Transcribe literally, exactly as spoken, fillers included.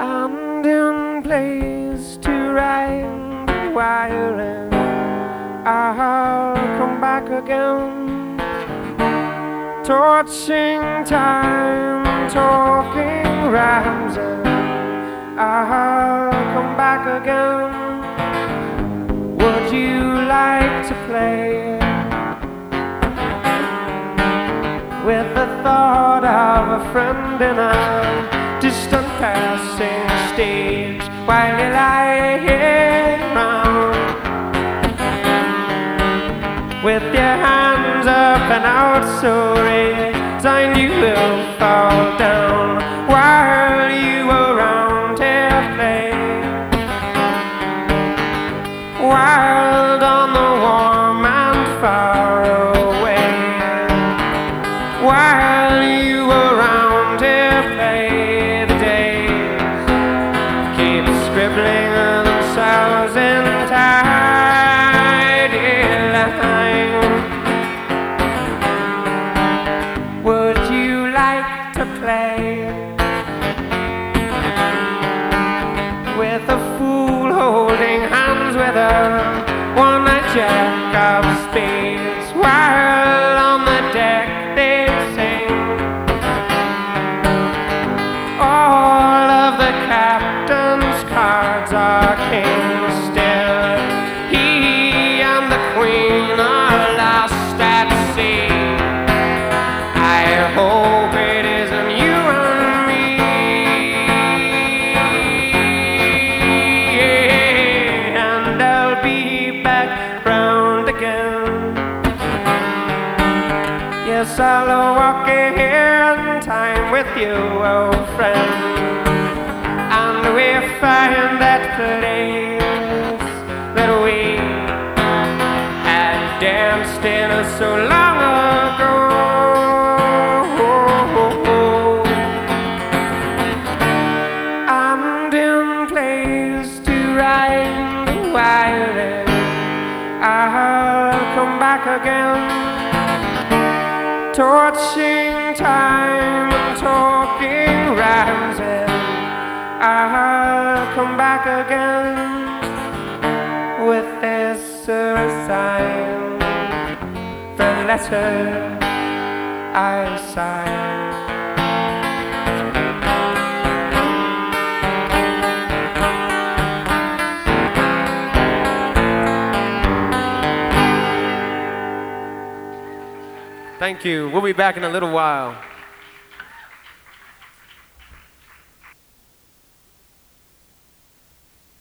and in place to write the violin. I'll come back again, torching time, talking rhymes, and I'll come back again. Would you like to play with the thought of a friend in a distant passing stage while you lie here round with your hands up and out so raised, and you will fall down while you around here play. Wild on the warm and far away, while you around here play, the days keep scribbling themselves in tidy lines. Would you like to play with a fool holding hands with a one-night jack of spades, while on the deck they sing all of the captain's cards are kings still? He and the queen are lost at sea. I hope it isn't you and me, and I'll be back round again. Yes, I'll walk here in time with you, old friend, and we find that place that we had danced in so long ago. And in place to write the violin, I'll come back again, torching time and talking rhymes, and I'll come back again with this resigned the letter I signed. Thank you. We'll be back in a little while.